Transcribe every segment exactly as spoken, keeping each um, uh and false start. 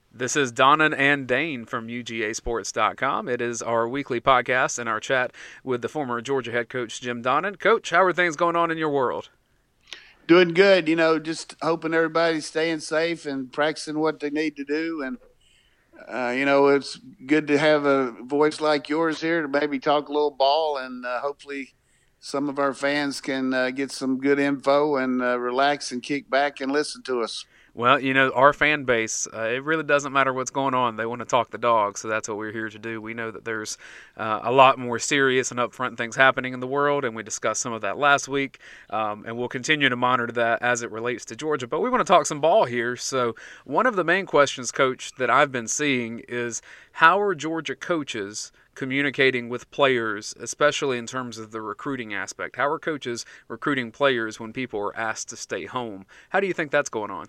This is Donnan and Dane from U G A Sports dot com. It is our weekly podcast and our chat with the former Georgia head coach Jim Donnan. Coach, how are things going on in your world? Doing good, you know, just hoping everybody's staying safe and practicing what they need to do. And, uh, you know, it's good to have a voice like yours here to maybe talk a little ball. And uh, hopefully some of our fans can uh, get some good info and uh, relax and kick back and listen to us. Well, you know, our fan base, uh, it really doesn't matter what's going on. They want to talk the dog, so that's what we're here to do. We know that there's uh, a lot more serious and upfront things happening in the world, and we discussed some of that last week, um, and we'll continue to monitor that as it relates to Georgia. But we want to talk some ball here. So, one of the main questions, Coach, that I've been seeing is how are Georgia coaches communicating with players, especially in terms of the recruiting aspect? How are coaches recruiting players when people are asked to stay home? How do you think that's going on?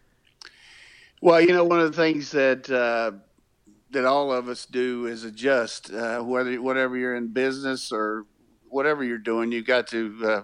Well, you know, one of the things that uh, that all of us do is adjust. Uh, whether whatever you're in business or whatever you're doing, you got to uh,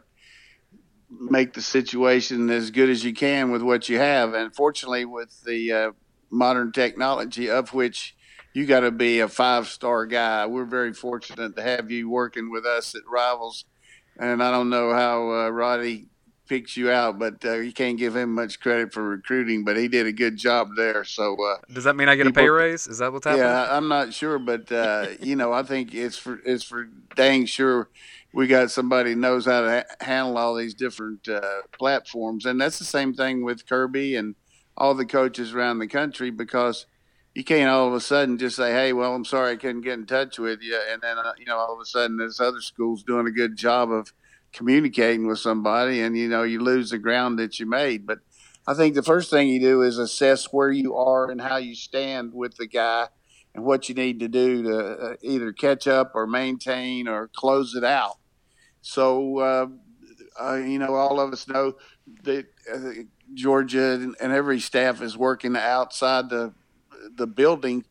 make the situation as good as you can with what you have. And fortunately, with the uh, modern technology, of which you got to be a five star guy, we're very fortunate to have you working with us at Rivals. And I don't know how uh, Roddy picks you out, but uh, you can't give him much credit for recruiting. But he did a good job there. So uh, Does that mean I get a pay people, raise? Is that what's happening? yeah, I'm not sure, but uh, you know, I think it's for it's for dang sure we got somebody who knows how to ha- handle all these different uh, platforms, and that's the same thing with Kirby and all the coaches around the country because you can't all of a sudden just say, "Hey, well, I'm sorry I couldn't get in touch with you," and then uh, you know all of a sudden this other school's doing a good job of communicating with somebody, and you know you lose the ground that you made, but. I think the first thing you do is assess where you are and how you stand with the guy and what you need to do to uh, either catch up or maintain or close it out. So, uh, uh, you know, all of us know that uh, Georgia and, and every staff is working outside the the building,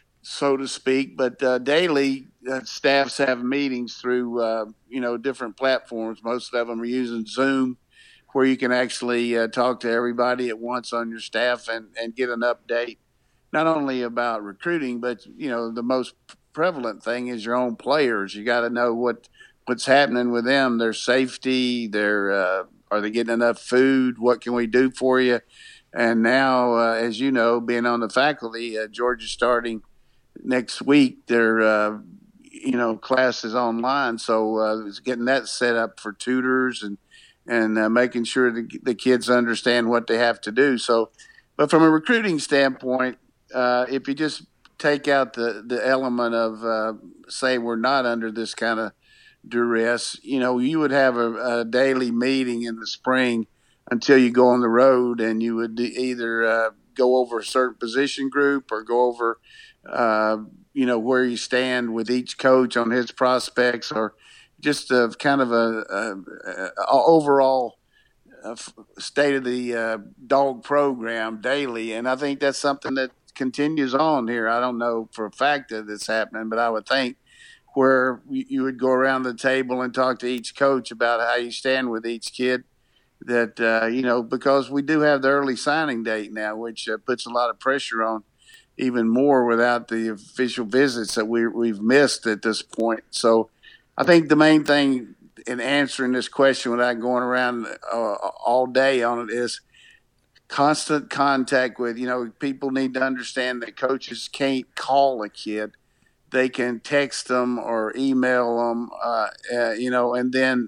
so to speak. But uh, daily, uh, staffs have meetings through uh, you know different platforms. Most of them are using Zoom, where you can actually uh, talk to everybody at once on your staff and and get an update not only about recruiting, but you know the most prevalent thing is your own players. You got to know what what's happening with them, their safety, their uh, are they getting enough food? What can we do for you? And now, uh, as you know, being on the faculty, uh, Georgia's starting next week. Their uh, you know classes online, so uh, it's getting that set up for tutors and and uh, making sure the, the kids understand what they have to do. So, but from a recruiting standpoint, uh, if you just take out the the element of uh, say we're not under this kind of duress, you know, you would have a, a daily meeting in the spring until you go on the road, and you would either uh, go over a certain position group or go over, uh, you know, where you stand with each coach on his prospects, or just a kind of a, a, a overall uh, state of the uh, dog program daily. And I think that's something that continues on here. I don't know for a fact that it's happening, but I would think where you would go around the table and talk to each coach about how you stand with each kid. That uh, you know, because we do have the early signing date now, which uh, puts a lot of pressure on even more without the official visits that we, we've missed at this point. So I think the main thing in answering this question without going around uh, all day on it is constant contact with, you know, people need to understand that coaches can't call a kid. They can text them or email them, uh, uh, you know, and then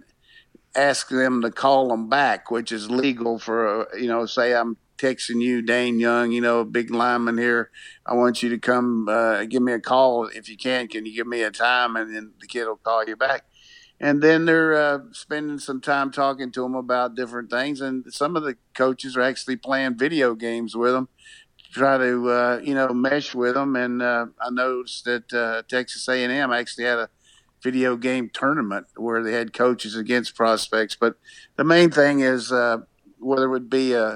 ask them to call them back, which is legal for, uh, you know, say I'm texting you, Dane Young, you know, a big lineman here. I want you to come uh, give me a call if you can. Can you give me a time? And then the kid will call you back. And then they're uh, spending some time talking to them about different things. And some of the coaches are actually playing video games with them to try to, uh, you know, mesh with them. And uh, I noticed that uh, Texas A and M actually had a video game tournament where they had coaches against prospects. But the main thing is uh, whether it would be a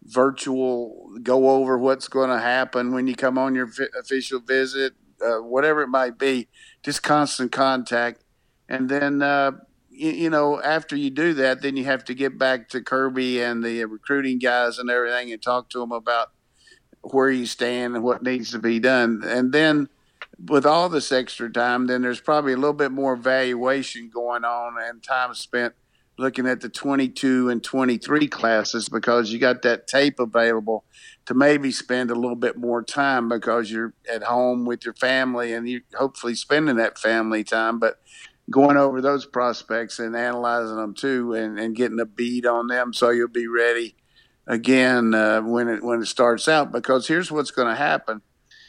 virtual go over what's going to happen when you come on your vi- official visit, uh, whatever it might be, just constant contact. And then, uh, you, you know, after you do that, then you have to get back to Kirby and the recruiting guys and everything and talk to them about where you stand and what needs to be done. And then with all this extra time, then there's probably a little bit more evaluation going on and time spent looking at the twenty-two and twenty-three classes, because you got that tape available to maybe spend a little bit more time because you're at home with your family and you're hopefully spending that family time. But going over those prospects and analyzing them too, and, and getting a bead on them so you'll be ready again uh, when it when it starts out. Because here's what's going to happen.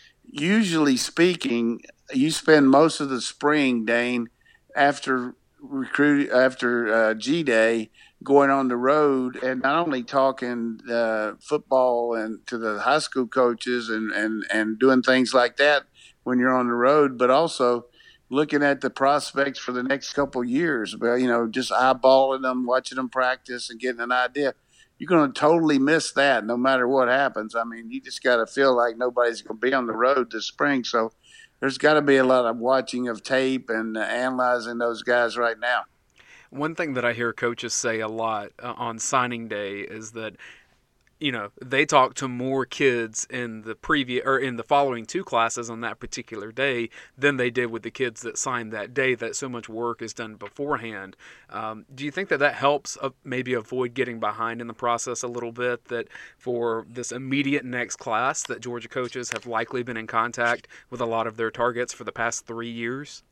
Usually speaking, you spend most of the spring, Dane, after recruit after uh, G Day, going on the road and not only talking uh, football and to the high school coaches and, and, and doing things like that when you're on the road, but also looking at the prospects for the next couple of years. But, you know, just eyeballing them, watching them practice and getting an idea. You're going to totally miss that no matter what happens. I mean, you just got to feel like nobody's going to be on the road this spring. So there's got to be a lot of watching of tape and uh, analyzing those guys right now. One thing that I hear coaches say a lot uh, on signing day is that, you know, they talk to more kids in the previous or in the following two classes on that particular day than they did with the kids that signed that day, that so much work is done beforehand. Um, do you think that that helps uh, maybe avoid getting behind in the process a little bit, that for this immediate next class that Georgia coaches have likely been in contact with a lot of their targets for the past three years?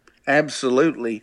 Absolutely.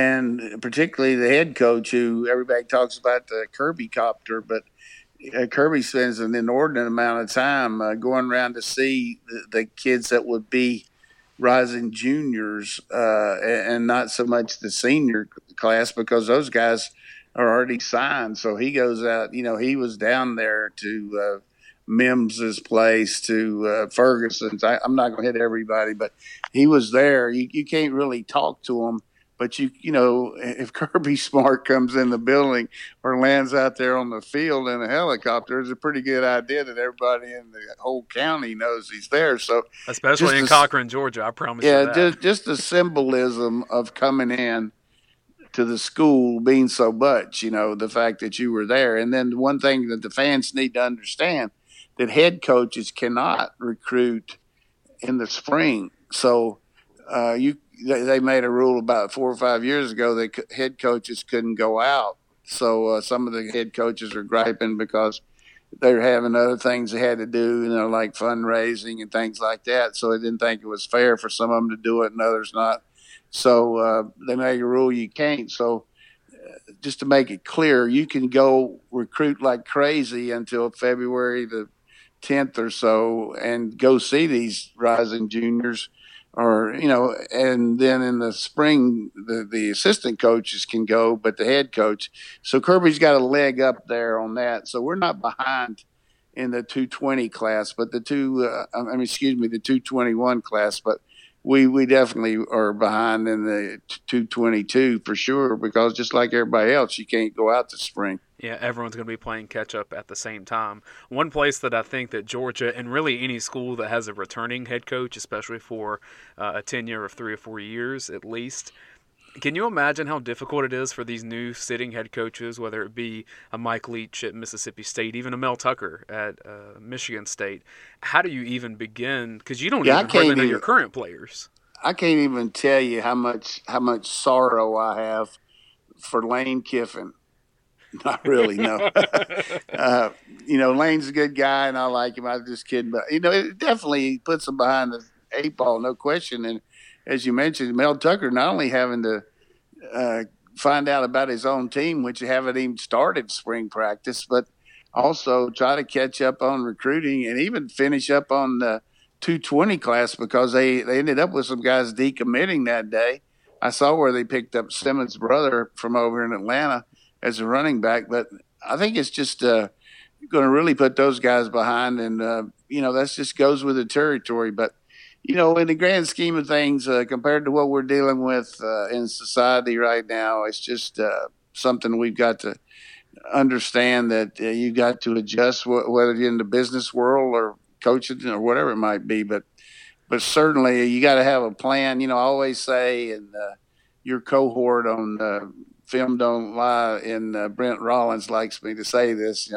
And particularly the head coach, who everybody talks about, the Kirby copter, but Uh, Kirby spends an inordinate amount of time uh, going around to see the, the kids that would be rising juniors uh, and not so much the senior class, because those guys are already signed. So he goes out, you know, he was down there to uh, Mims's place, to uh, Ferguson's. I, I'm not going to hit everybody, but he was there. You, you can't really talk to him. But, you you know, if Kirby Smart comes in the building or lands out there on the field in a helicopter, it's a pretty good idea that everybody in the whole county knows he's there. So, especially in the, Cochran, Georgia, I promise yeah, you that. just, just the symbolism of coming in to the school being so much, you know, the fact that you were there. And then one thing that the fans need to understand, that head coaches cannot recruit in the spring. So uh, you they made a rule about four or five years ago that head coaches couldn't go out. So uh, some of the head coaches are griping because they're having other things they had to do, you know, like fundraising and things like that. So they didn't think it was fair for some of them to do it and others not. So uh, they made a rule you can't. So uh, just to make it clear, you can go recruit like crazy until February the tenth or so and go see these rising juniors. Or, you know, and then in the spring, the, the assistant coaches can go, but the head coach. So Kirby's got a leg up there on that. So we're not behind in the two twenty class, but the two, uh, I mean, excuse me, the two twenty-one class, but we, we definitely are behind in the two twenty-two for sure, because just like everybody else, you can't go out this spring. Yeah, everyone's going to be playing catch-up at the same time. One place that I think that Georgia, and really any school that has a returning head coach, especially for uh, a tenure of three or four years at least, can you imagine how difficult it is for these new sitting head coaches, whether it be a Mike Leach at Mississippi State, even a Mel Tucker at uh, Michigan State? How do you even begin? Because you don't yeah, even hardly know even, your current players. I can't even tell you how much how much sorrow I have for Lane Kiffin. Not really, no. uh, you know, Lane's a good guy, and I like him. I was just kidding, but you know, it definitely puts him behind the eight ball, no question. And as you mentioned, Mel Tucker not only having to uh, find out about his own team, which haven't even started spring practice, but also try to catch up on recruiting and even finish up on the two twenty class, because they they ended up with some guys decommitting that day. I saw where they picked up Simmons' brother from over in Atlanta as a running back, but I think it's just uh, going to really put those guys behind, and uh, you know, that just goes with the territory. But you know, in the grand scheme of things, uh, compared to what we're dealing with uh, in society right now, it's just uh, something we've got to understand, that uh, you got to adjust, wh- whether you're in the business world or coaching or whatever it might be. But but certainly you got to have a plan. You know, I always say, and uh, your cohort on uh, Film Don't Lie, and uh, Brent Rollins likes me to say this, you know,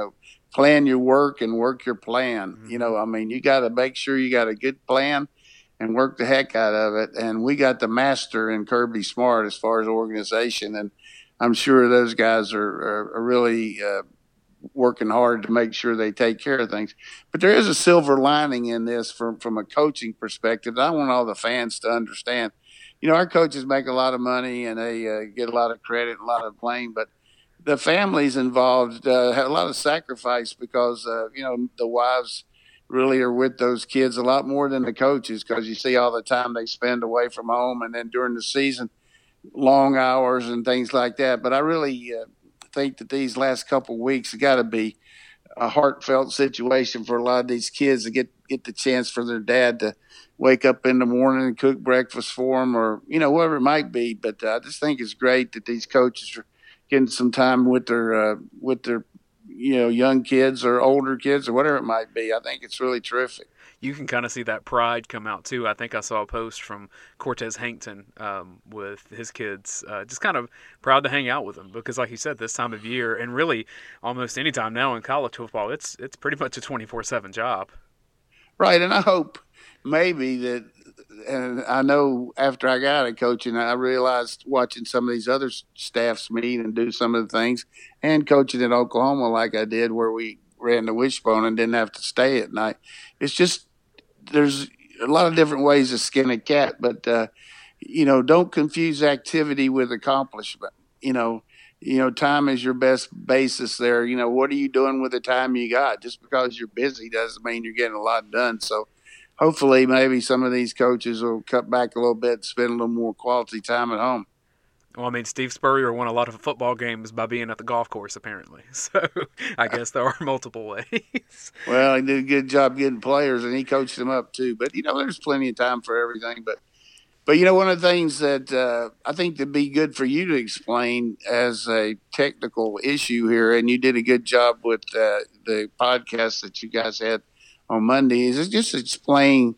plan your work and work your plan. Mm-hmm. You know, I mean, you got to make sure you got a good plan and work the heck out of it. And we got the master in Kirby Smart as far as organization. And I'm sure those guys are, are, are really uh, working hard to make sure they take care of things. But there is a silver lining in this from, from a coaching perspective. I want all the fans to understand, you know, our coaches make a lot of money and they uh, get a lot of credit, a lot of blame, but the families involved uh, had a lot of sacrifice because, uh, you know, the wives really are with those kids a lot more than the coaches, because you see all the time they spend away from home, and then during the season, long hours and things like that. But I really uh, think that these last couple of weeks have got to be a heartfelt situation for a lot of these kids to get, get the chance for their dad to wake up in the morning and cook breakfast for them, or, you know, whatever it might be. But uh, I just think it's great that these coaches are getting some time with their uh, with their you know young kids or older kids or whatever it might be. I think it's really terrific. You can kind of see that pride come out too. I think I saw a post from Cortez Hankton um, with his kids, uh, just kind of proud to hang out with them because, like you said, this time of year and really almost any time now in college football, it's it's pretty much a twenty-four seven job. Right, and I hope maybe that. And I know after I got out of coaching, I realized watching some of these other staffs meet and do some of the things, and coaching at Oklahoma like I did, where we ran the wishbone and didn't have to stay at night. It's just there's a lot of different ways to skin a cat, but uh, you know, don't confuse activity with accomplishment. You know, you know, time is your best basis there. You know, what are you doing with the time you got? Just because you're busy doesn't mean you're getting a lot done. So hopefully maybe some of these coaches will cut back a little bit and spend a little more quality time at home. Well, I mean, Steve Spurrier won a lot of football games by being at the golf course, apparently. So I guess there are multiple ways. Well, he did a good job getting players, and he coached them up too. But, you know, there's plenty of time for everything. But, but you know, one of the things that uh, I think would be good for you to explain as a technical issue here, and you did a good job with uh, the podcast that you guys had on Monday, is just explain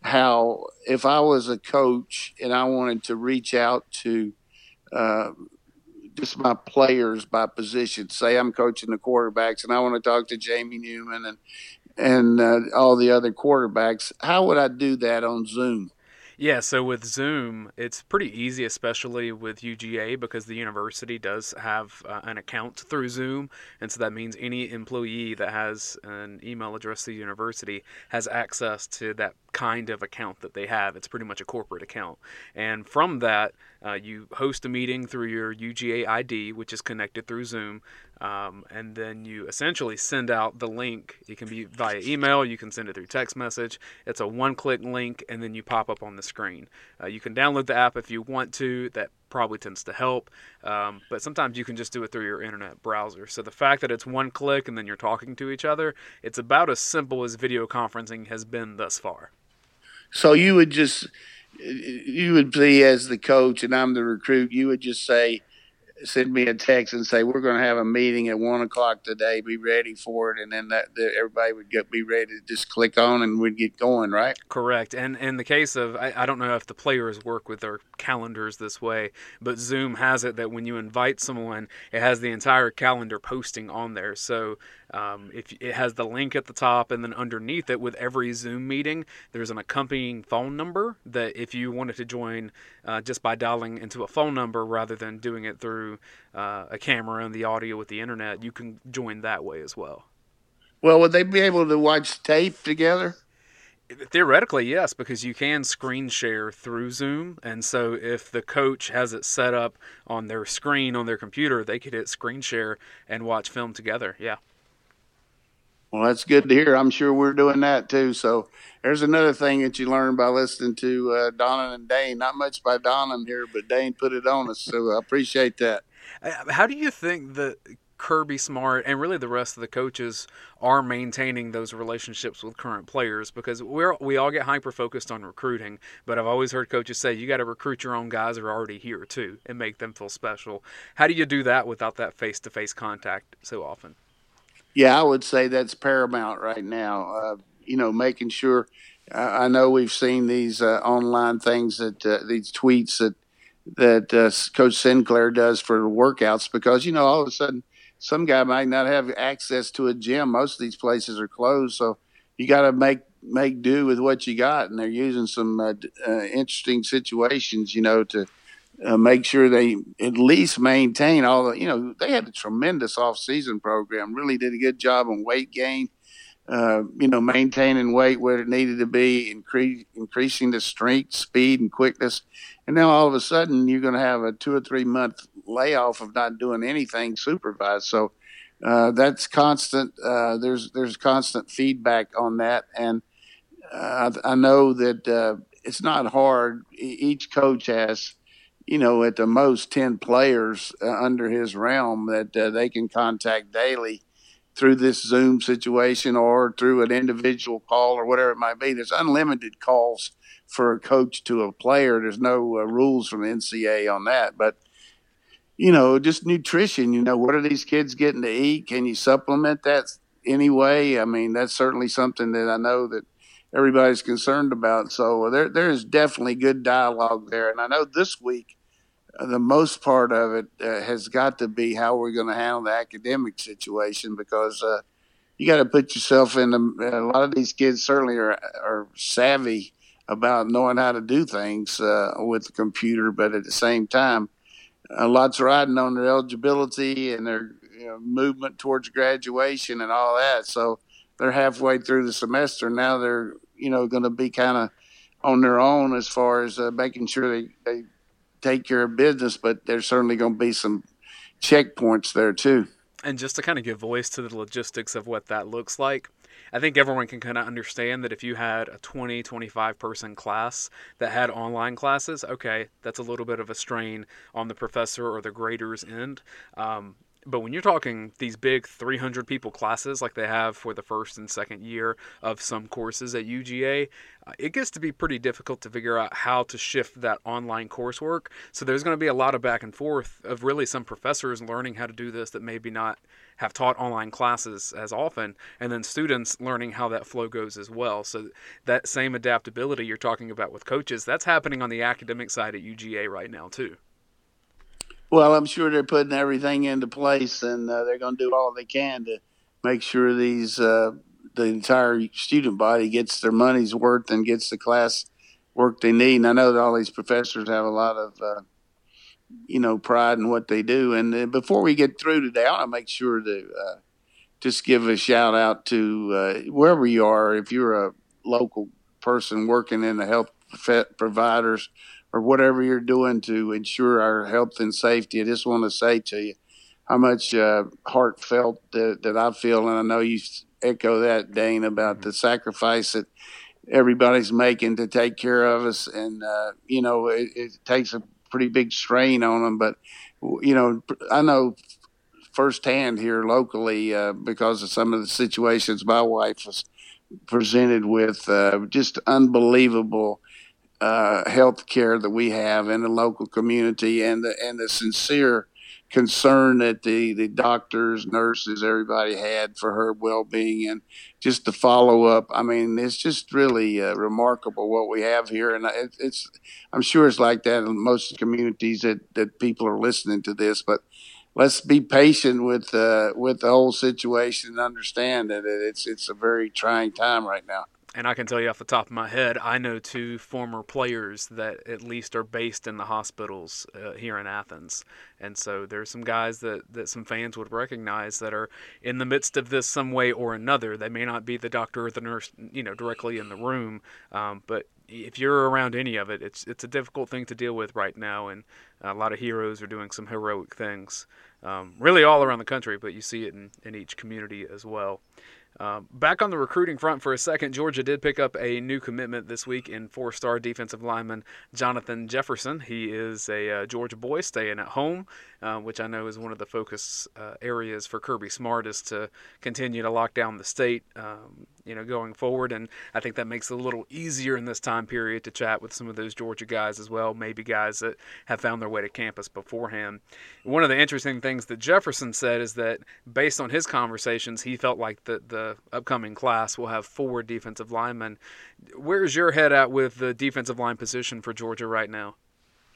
how if I was a coach and I wanted to reach out to uh, just my players by position, say I'm coaching the quarterbacks and I want to talk to Jamie Newman and and uh, all the other quarterbacks, how would I do that on Zoom? Yeah, so with Zoom, it's pretty easy, especially with U G A, because the university does have uh, an account through Zoom, and so that means any employee that has an email address to the university has access to that kind of account that they have. It's pretty much a corporate account. And from that, uh, you host a meeting through your U G A I D, which is connected through Zoom, um, and then you essentially send out the link. It can be via email, you can send it through text message. It's a one-click link, and then you pop up on the screen. Uh, you can download the app if you want to. That probably tends to help, um, but sometimes you can just do it through your internet browser. So the fact that it's one click and then you're talking to each other, it's about as simple as video conferencing has been thus far. So you would just, you would be as the coach and I'm the recruit, you would just say, send me a text and say, we're going to have a meeting at one o'clock today, be ready for it. And then that, that everybody would get, be ready to just click on and we'd get going, right? Correct. And in the case of, I, I don't know if the players work with their calendars this way, but Zoom has it that when you invite someone, it has the entire calendar posting on there. So um, if it has the link at the top, and then underneath it with every Zoom meeting, there's an accompanying phone number that if you wanted to join uh, just by dialing into a phone number rather than doing it through uh, a camera and the audio with the internet, you can join that way as well. Well, would they be able to watch tape together? Theoretically, yes, because you can screen share through Zoom, and so if the coach has it set up on their screen on their computer, they could hit screen share and watch film together. Yeah. Well, that's good to hear. I'm sure we're doing that too. So there's another thing that you learn by listening to uh, Donna and Dane. Not much by Donna here, but Dane put it on us, so I appreciate that. How do you think that Kirby Smart and really the rest of the coaches are maintaining those relationships with current players? Because we're we all get hyper focused on recruiting, but I've always heard coaches say you got to recruit your own guys who are already here too and make them feel special. How do you do that without that face-to-face contact so often? Yeah, I would say that's paramount right now. Uh, you know, making sure. Uh, I know we've seen these uh, online things that uh, these tweets that that uh, Coach Sinclair does for the workouts, because you know all of a sudden some guy might not have access to a gym. Most of these places are closed, so you got to make make do with what you got. And they're using some uh, uh, interesting situations, you know, to uh, make sure they at least maintain all the. You know, they had a tremendous off season program. Really did a good job on weight gain. Uh, you know, maintaining weight where it needed to be, increase, increasing the strength, speed, and quickness. And now all of a sudden, you're going to have a two or three month layoff of not doing anything supervised. So uh, that's constant. Uh, there's there's constant feedback on that, and uh, I, I know that uh, it's not hard. E- Each coach has, you know, at the most ten players uh, under his realm that uh, they can contact daily through this Zoom situation or through an individual call or whatever it might be. There's unlimited calls for a coach to a player. There's no uh, rules from the N C A A on that. But, you know, just nutrition, you know, what are these kids getting to eat? Can you supplement that anyway? I mean, that's certainly something that I know that everybody's concerned about. So there, there's definitely good dialogue there. And I know this week, uh, the most part of it uh, has got to be how we're going to handle the academic situation, because uh, you got to put yourself in the, a lot of these kids certainly are, are savvy about knowing how to do things uh, with the computer, but at the same time, a lot's riding on their eligibility and their, you know, movement towards graduation and all that. So they're halfway through the semester. Now they're, you know, going to be kind of on their own as far as uh, making sure they, they take care of business, but there's certainly going to be some checkpoints there too. And just to kind of give voice to the logistics of what that looks like, I think everyone can kind of understand that if you had a twenty, twenty-five person class that had online classes, okay, that's a little bit of a strain on the professor or the grader's end. Um, but when you're talking these big three hundred people classes like they have for the first and second year of some courses at U G A, uh, it gets to be pretty difficult to figure out how to shift that online coursework. So there's going to be a lot of back and forth of really some professors learning how to do this that maybe not have taught online classes as often, and then students learning how that flow goes as well. So that same adaptability you're talking about with coaches, that's happening on the academic side at U G A right now too. Well, I'm sure they're putting everything into place, and uh, they're going to do all they can to make sure these uh, the entire student body gets their money's worth and gets the class work they need. And I know that all these professors have a lot of uh, you know pride in what they do. And uh, before we get through today, I want to make sure to uh, just give a shout out to uh, wherever you are. If you're a local person working in the health providers or whatever you're doing to ensure our health and safety, I just want to say to you how much uh, heartfelt that, that I feel, and I know you echo that, Dane, about the sacrifice that everybody's making to take care of us. And, uh, you know, it, it takes a pretty big strain on them. But, you know, I know firsthand here locally uh, because of some of the situations my wife was presented with, uh, just unbelievable uh, health care that we have in the local community, and the, and the sincere concern that the, the doctors, nurses, everybody had for her well-being, and just the follow-up. I mean, it's just really uh, remarkable what we have here. And it, it's, I'm sure it's like that in most communities that, that people are listening to this, but let's be patient with, uh, with the whole situation and understand that it's, it's a very trying time right now. And I can tell you off the top of my head, I know two former players that at least are based in the hospitals uh, here in Athens. And so there's some guys that, that some fans would recognize that are in the midst of this some way or another. They may not be the doctor or the nurse, you know, directly in the room, um, but if you're around any of it, it's it's a difficult thing to deal with right now. And a lot of heroes are doing some heroic things, um, really all around the country, but you see it in, in each community as well. Uh, back on the recruiting front for a second, Georgia did pick up a new commitment this week in four-star defensive lineman Jonathan Jefferson. He is a uh, Georgia boy staying at home, uh, which I know is one of the focus uh, areas for Kirby Smart, is to continue to lock down the state, um, you know, going forward. And I think that makes it a little easier in this time period to chat with some of those Georgia guys as well, maybe guys that have found their way to campus beforehand. One of the interesting things that Jefferson said is that based on his conversations, he felt like the, the upcoming class will have four defensive linemen. Where's your head at with the defensive line position for Georgia right now?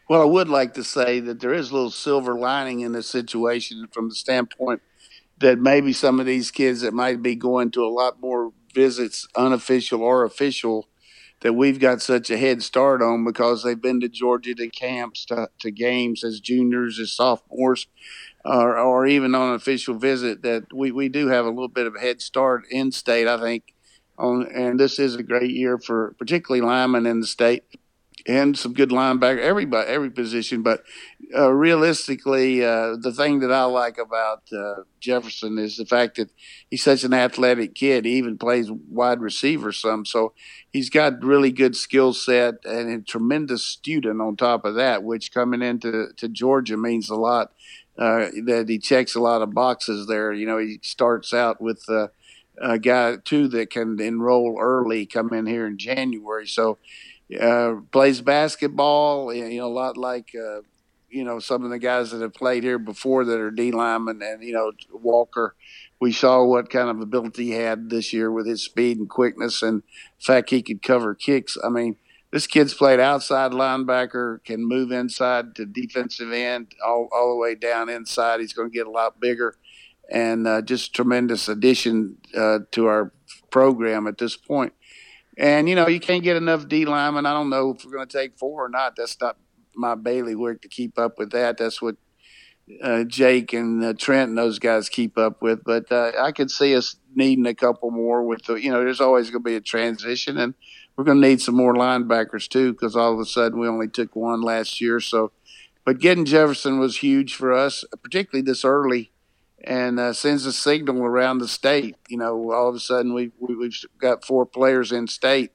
Well, I would like to say that there is a little silver lining in this situation from the standpoint that maybe some of these kids that might be going to a lot more visits, unofficial or official, that we've got such a head start on because they've been to Georgia to camps, to, to games as juniors, as sophomores, or, or even on an official visit, that we, we do have a little bit of a head start in state, I think. On, and this is a great year for particularly linemen in the state and some good linebacker, everybody, every position. But uh, realistically, uh, the thing that I like about uh, Jefferson is the fact that he's such an athletic kid. He even plays wide receiver some, so he's got really good skill set and a tremendous student on top of that, which coming into to Georgia means a lot. Uh, that he checks a lot of boxes there. You know, he starts out with uh, a guy too that can enroll early, come in here in January, so uh, plays basketball, you know, a lot like, uh, you know, some of the guys that have played here before that are D linemen, and, you know, Walker. We saw what kind of ability he had this year with his speed and quickness and the fact he could cover kicks. I mean, this kid's played outside linebacker, can move inside to defensive end, all, all the way down inside. He's going to get a lot bigger, and uh, just tremendous addition uh, to our program at this point. And, you know, you can't get enough D linemen. I don't know if we're going to take four or not. That's not my bailiwick to keep up with that. That's what uh, Jake and uh, Trent and those guys keep up with. But uh, I could see us needing a couple more with the, you know, there's always going to be a transition. And we're going to need some more linebackers, too, because all of a sudden we only took one last year. So, but getting Jefferson was huge for us, particularly this early, and uh, sends a signal around the state. You know, all of a sudden we, we we've got four players in state.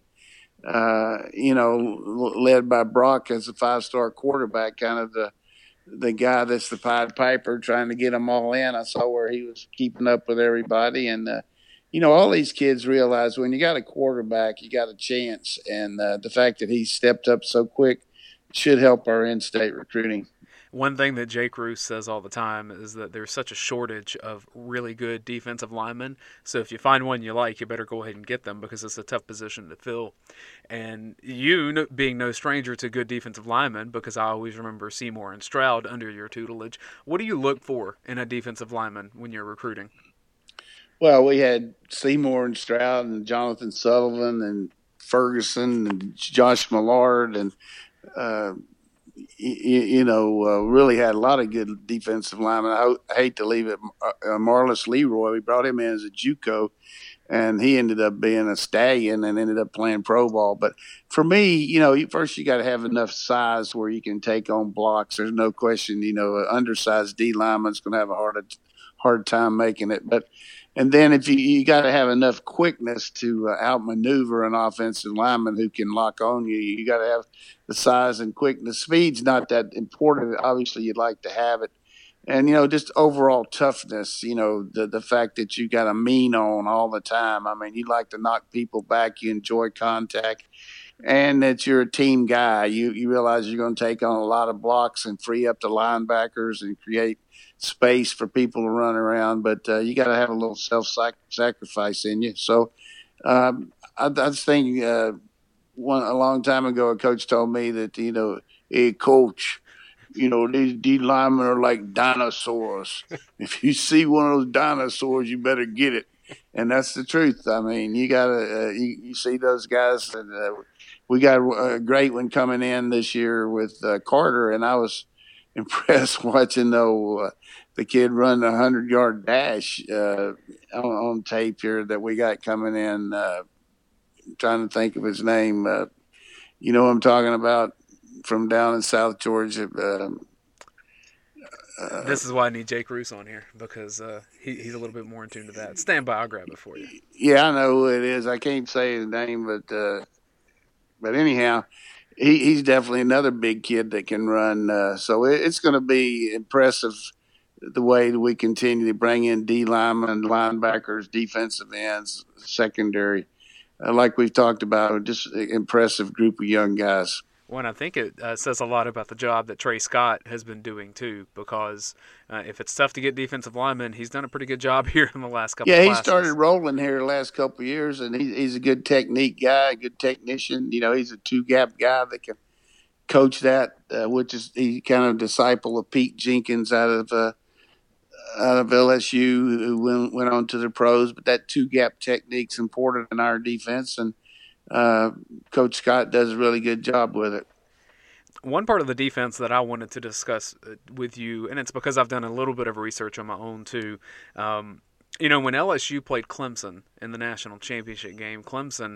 Uh, you know, led by Brock as a five-star quarterback, kind of the the guy that's the Pied Piper, trying to get them all in. I saw where he was keeping up with everybody, and uh, you know, all these kids realize when you got a quarterback, you got a chance, and uh, the fact that he stepped up so quick should help our in-state recruiting. One thing that Jake Roos says all the time is that there's such a shortage of really good defensive linemen. So if you find one you like, you better go ahead and get them because it's a tough position to fill. And you, being no stranger to good defensive linemen, because I always remember Seymour and Stroud under your tutelage, what do you look for in a defensive lineman when you're recruiting? Well, we had Seymour and Stroud and Jonathan Sullivan and Ferguson and Josh Millard and uh, you, you know, uh, really had a lot of good defensive linemen. I, I hate to leave it. Uh, Marlis Leroy, we brought him in as a JUCO, and he ended up being a stallion and ended up playing pro ball. But for me, you know, first you got to have enough size where you can take on blocks. There's no question, you know, an undersized D lineman's going to have a hard hard time making it. But and then if you you got to have enough quickness to uh, outmaneuver an offensive lineman who can lock on you. You got to have the size and quickness. Speed's not that important. Obviously, you'd like to have it. And, you know, just overall toughness, you know, the the fact that you got a mean on all the time. I mean, you like to knock people back. You enjoy contact. And that you're a team guy. You you realize you're going to take on a lot of blocks and free up the linebackers and create space for people to run around. But uh, you got to have a little self-sacrifice in you. So um, I, I was thinking uh, one, a long time ago, a coach told me that, you know, hey, coach, you know, these D linemen are like dinosaurs. If you see one of those dinosaurs, you better get it. And that's the truth. I mean, you got to, uh, you, you see those guys. And, uh, we got a great one coming in this year with uh, Carter, and I was impressed watching though uh, the kid run a hundred-yard dash uh, on, on tape here that we got coming in. Uh, I'm trying to think of his name. Uh, you know what I'm talking about from down in South Georgia. Uh, Uh, this is why I need Jake Roos on here because uh, he, he's a little bit more in tune to that. Stand by, I'll grab it for you. Yeah, I know who it is. I can't say his name, but uh, but anyhow, he, he's definitely another big kid that can run. Uh, so it, it's going to be impressive the way that we continue to bring in D linemen, linebackers, defensive ends, secondary, uh, like we've talked about. Just an impressive group of young guys. Well, and I think it uh, says a lot about the job that Trey Scott has been doing, too, because uh, if it's tough to get defensive linemen, he's done a pretty good job here in the last couple yeah, of classes. Yeah, he started rolling here the last couple of years, and he, he's a good technique guy, a good technician. You know, he's a two-gap guy that can coached that, uh, which is he kind of disciple of Pete Jenkins out of uh, out of L S U, who went, went on to the pros. But that two gap technique's important in our defense, and uh, Coach Scott does a really good job with it. One part of the defense that I wanted to discuss uh, with you, and it's because I've done a little bit of research on my own too. Um, you know, when L S U played Clemson in the national championship game, Clemson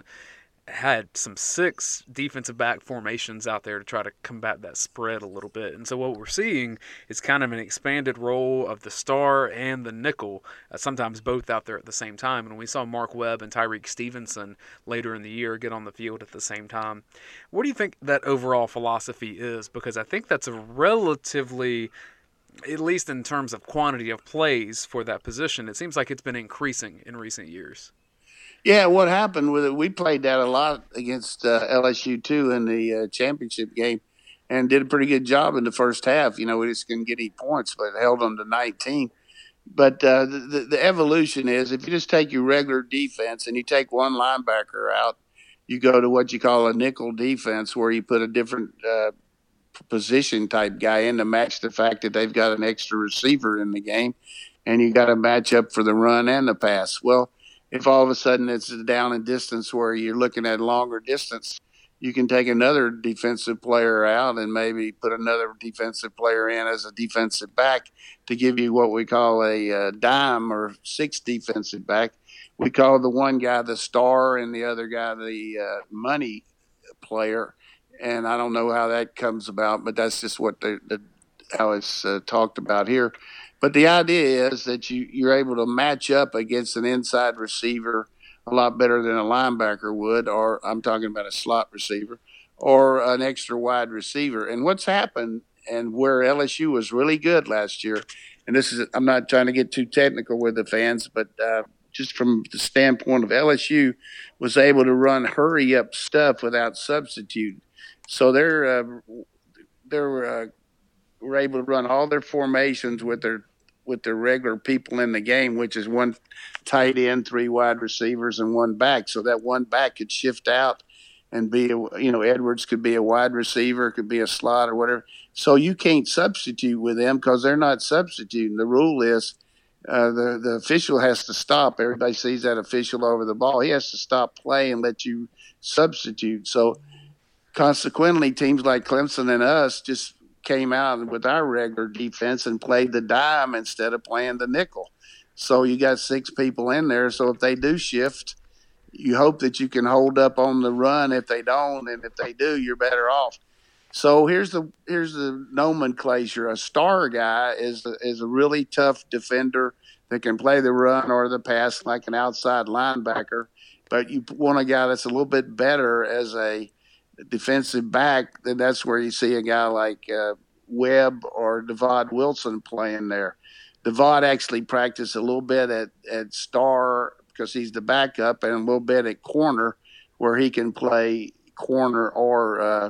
had some six defensive back formations out there to try to combat that spread a little bit. And so what we're seeing is kind of an expanded role of the star and the nickel, uh, sometimes both out there at the same time. And we saw Mark Webb and Tyreek Stevenson later in the year get on the field at the same time. What do you think that overall philosophy is? Because I think that's a relatively, at least in terms of quantity of plays for that position, it seems like it's been increasing in recent years. Yeah, what happened with it? We played that a lot against uh, L S U too in the uh, championship game, and did a pretty good job in the first half. You know, we just couldn't get any points, but held them to nineteen. But uh, the, the the evolution is if you just take your regular defense and you take one linebacker out, you go to what you call a nickel defense, where you put a different uh, position type guy in to match the fact that they've got an extra receiver in the game, and you got to match up for the run and the pass. Well, if all of a sudden it's a down and distance where you're looking at longer distance, you can take another defensive player out and maybe put another defensive player in as a defensive back to give you what we call a uh, dime or six defensive back. We call the one guy the star and the other guy the uh, money player. And I don't know how that comes about, but that's just what the, the how it's uh, talked about here. But the idea is that you, you're able to match up against an inside receiver a lot better than a linebacker would, or I'm talking about a slot receiver, or an extra wide receiver. And what's happened, and where L S U was really good last year, and this is, I'm not trying to get too technical with the fans, but uh, just from the standpoint of L S U, was able to run hurry up stuff without substitute. So they're, uh, they're, uh, were able to run all their formations with their with their regular people in the game, which is one tight end, three wide receivers, and one back. So that one back could shift out and be, a, you know, Edwards could be a wide receiver, could be a slot or whatever. So you can't substitute with them because they're not substituting. The rule is uh, the the official has to stop. Everybody sees that official over the ball. He has to stop play and let you substitute. So consequently, teams like Clemson and us just came out with our regular defense and played the dime instead of playing the nickel. So you got six people in there. So if they do shift, you hope that you can hold up on the run. If they don't, and if they do, you're better off. So here's the here's the nomenclature. A star guy is a, is a really tough defender that can play the run or the pass like an outside linebacker. But you want a guy that's a little bit better as a defensive back, then that's where you see a guy like uh, Webb or Devod Wilson playing there. Devod actually practiced a little bit at, at star because he's the backup, and a little bit at corner where he can play corner or uh,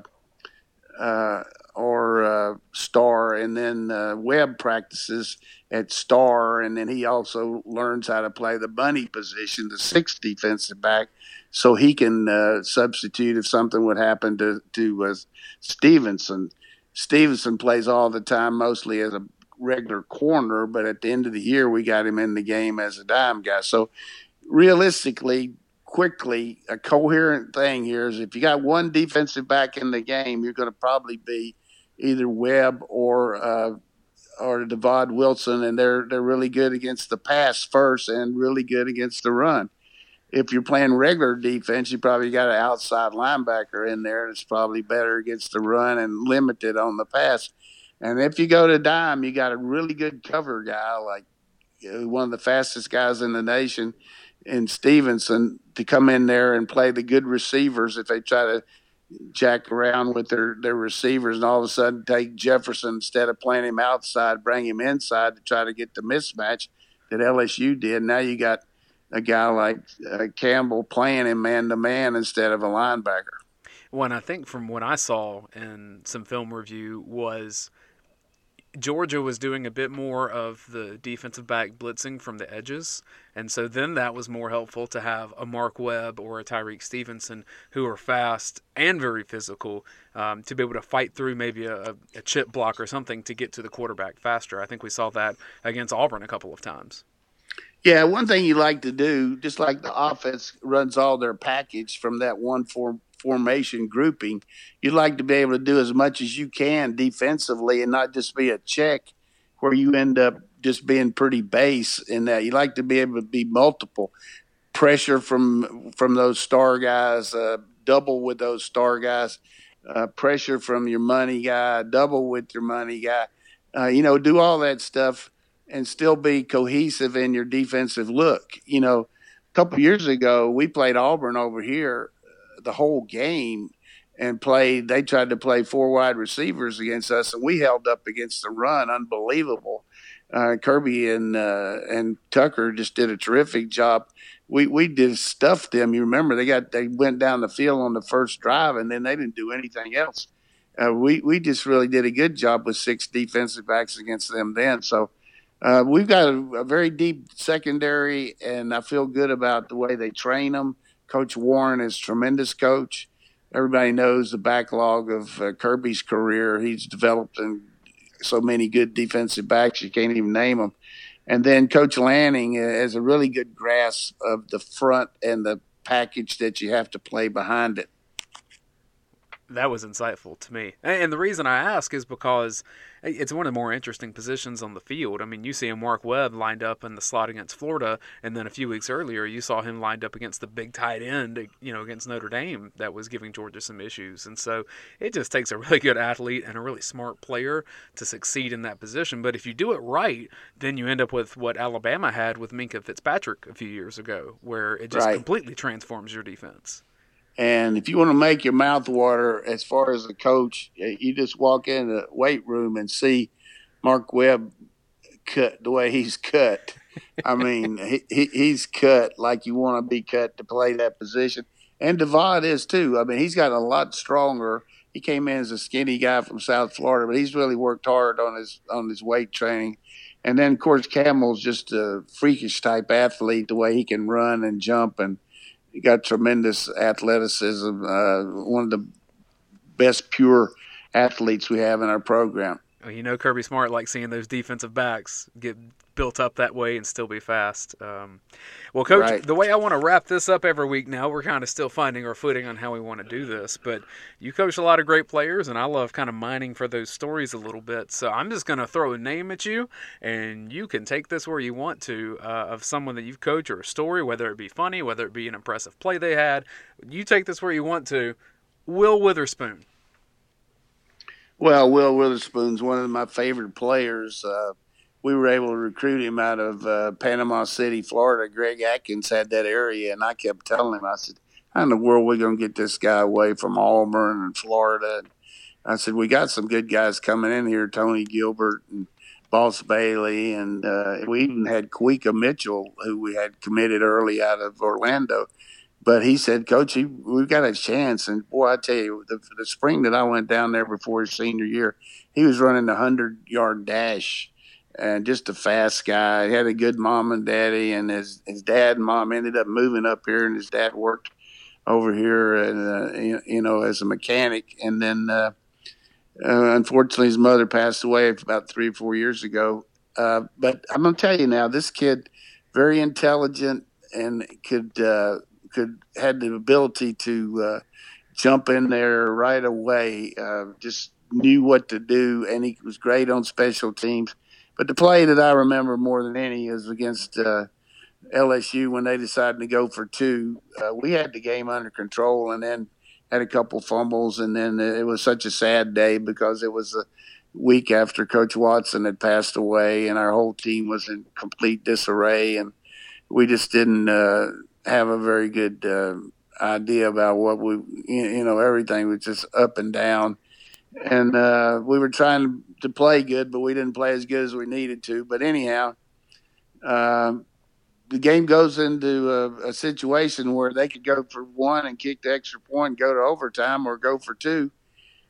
uh, or uh, star. And then uh, Webb practices at star, and then he also learns how to play the bunny position, the sixth defensive back, so he can uh, substitute if something would happen to, to uh, Stevenson. Stevenson plays all the time, mostly as a regular corner, but at the end of the year, we got him in the game as a dime guy. So realistically, quickly, a coherent thing here is if you got one defensive back in the game, you're going to probably be either Webb or uh, or Devod Wilson, and they're they're really good against the pass first and really good against the run. If you're playing regular defense, you probably got an outside linebacker in there that's probably better against the run and limited on the pass. And if you go to dime, you got a really good cover guy, like you know, one of the fastest guys in the nation, in Stevenson, to come in there and play the good receivers if they try to jack around with their, their receivers and all of a sudden take Jefferson instead of playing him outside, bring him inside to try to get the mismatch that L S U did. Now you got a guy like uh, Campbell playing him man-to-man instead of a linebacker. Well, and I think from what I saw in some film review was Georgia was doing a bit more of the defensive back blitzing from the edges, and so then that was more helpful to have a Mark Webb or a Tyreek Stevenson who are fast and very physical um, to be able to fight through maybe a, a chip block or something to get to the quarterback faster. I think we saw that against Auburn a couple of times. Yeah, one thing you like to do, just like the offense runs all their package from that one form, formation grouping, you'd like to be able to do as much as you can defensively and not just be a check where you end up just being pretty base in that. You like to be able to be multiple pressure from from those star guys, uh, double with those star guys, uh, pressure from your money guy, double with your money guy. Uh, you know, do all that stuff and still be cohesive in your defensive look. You know, a couple of years ago, we played Auburn over here the whole game and played. They tried to play four wide receivers against us, and we held up against the run. Unbelievable. Uh, Kirby and uh, and Tucker just did a terrific job. We we did stuff them. You remember they got they went down the field on the first drive, and then they didn't do anything else. Uh, we we just really did a good job with six defensive backs against them then. So. Uh, we've got a, a very deep secondary, and I feel good about the way they train them. Coach Warren is a tremendous coach. Everybody knows the backlog of uh, Kirby's career. He's developed in so many good defensive backs, you can't even name them. And then Coach Lanning has a really good grasp of the front and the package that you have to play behind it. That was insightful to me. And the reason I ask is because it's one of the more interesting positions on the field. I mean, you see a Mark Webb lined up in the slot against Florida, and then a few weeks earlier you saw him lined up against the big tight end, you know, against Notre Dame that was giving Georgia some issues. And so it just takes a really good athlete and a really smart player to succeed in that position. But if you do it right, then you end up with what Alabama had with Minkah Fitzpatrick a few years ago, where it just Right. completely transforms your defense. And if you want to make your mouth water as far as a coach, you just walk in the weight room and see Mark Webb cut the way he's cut. I mean, he, he, he's cut like you want to be cut to play that position. And Devad is too. I mean, he's got a lot stronger. He came in as a skinny guy from South Florida, but he's really worked hard on his on his weight training. And then, of course, Camel's just a freakish type athlete, the way he can run and jump, and he got tremendous athleticism, uh, one of the best pure athletes we have in our program. Well, you know, Kirby Smart likes seeing those defensive backs get built up that way and still be fast. Um, well, Coach, Right. the way I want to wrap this up every week now, we're kind of still finding our footing on how we want to do this, but you coach a lot of great players, and I love kind of mining for those stories a little bit. So I'm just going to throw a name at you, and you can take this where you want to uh, of someone that you've coached or a story, whether it be funny, whether it be an impressive play they had. You take this where you want to. Will Witherspoon. Well, Will Witherspoon's one of my favorite players. Uh, we were able to recruit him out of uh, Panama City, Florida. Greg Atkins had that area, and I kept telling him, I said, how in the world are we going to get this guy away from Auburn and Florida? And I said, we got some good guys coming in here, Tony Gilbert and Boss Bailey, and uh, we even had Kuika Mitchell, who we had committed early out of Orlando. But he said, Coach, he, we've got a chance. And, boy, I tell you, the, the spring that I went down there before his senior year, he was running a hundred-yard dash and just a fast guy. He had a good mom and daddy, and his, his dad and mom ended up moving up here, and his dad worked over here, and uh, you, you know, as a mechanic. And then, uh, uh, unfortunately, his mother passed away about three or four years ago. Uh, but I'm going to tell you now, this kid, very intelligent and could uh, – could had the ability to uh, jump in there right away, uh, just knew what to do, and he was great on special teams. But the play that I remember more than any is against uh, L S U when they decided to go for two. Uh, we had the game under control and then had a couple fumbles, and then it was such a sad day because it was a week after Coach Watson had passed away, and our whole team was in complete disarray, and we just didn't uh, – have a very good uh, idea about what we, you know, everything was just up and down. And uh, we were trying to play good, but we didn't play as good as we needed to. But anyhow, uh, the game goes into a, a situation where they could go for one and kick the extra point and go to overtime, or go for two.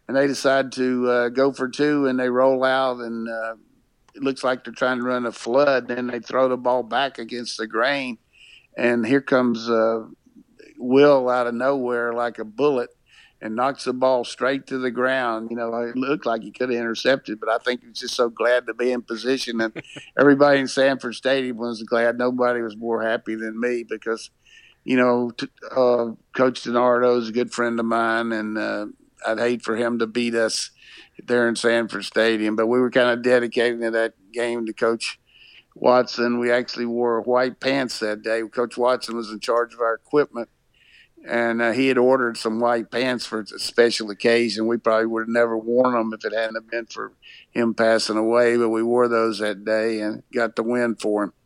and they decide to uh, go for two, and they roll out, and uh, it looks like they're trying to run a flood. Then they throw the ball back against the grain, and here comes uh, Will out of nowhere like a bullet and knocks the ball straight to the ground. You know, it looked like he could have intercepted, but I think he was just so glad to be in position. And everybody in Sanford Stadium was glad. Nobody was more happy than me because, you know, t- uh, Coach DiNardo is a good friend of mine, and uh, I'd hate for him to beat us there in Sanford Stadium. But we were kind of dedicated to that game to Coach Watson. We actually wore white pants that day. Coach Watson was in charge of our equipment, and uh, he had ordered some white pants for a special occasion. We probably would have never worn them if it hadn't been for him passing away, but we wore those that day and got the win for him.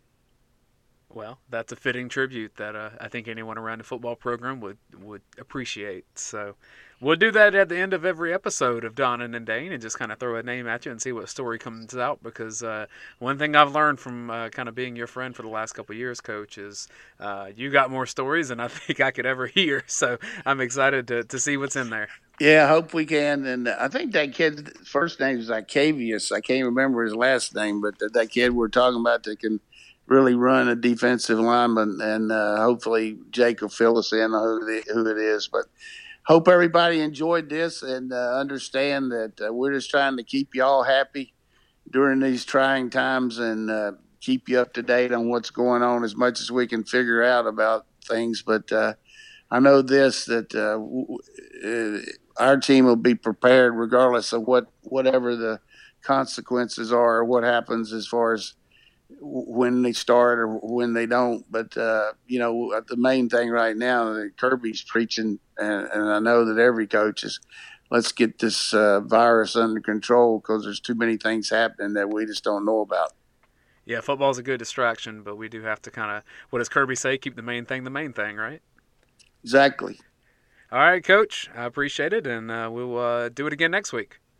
Well, that's a fitting tribute that uh, I think anyone around the football program would, would appreciate. So we'll do that at the end of every episode of Donnan and Dane and just kind of throw a name at you and see what story comes out. Because uh, one thing I've learned from uh, kind of being your friend for the last couple of years, Coach, is uh, you got more stories than I think I could ever hear. So I'm excited to, to see what's in there. Yeah, I hope we can. And I think that kid's first name is Octavius. I can't remember his last name, but that, that kid we're talking about that can really run a defensive lineman, and uh, hopefully Jake will fill us in on who, the, who it is. But hope everybody enjoyed this and uh, understand that uh, we're just trying to keep you all happy during these trying times and uh, keep you up to date on what's going on as much as we can figure out about things. But uh, I know this, that uh, w- uh, our team will be prepared regardless of what whatever the consequences are or what happens as far as when they start or when they don't. But, uh, you know, the main thing right now that Kirby's preaching, and, and I know that every coach is, let's get this uh, virus under control because there's too many things happening that we just don't know about. Yeah, football's a good distraction, but we do have to kind of, what does Kirby say? Keep the main thing the main thing, right? Exactly. All right, Coach. I appreciate it, and uh, we'll uh, do it again next week.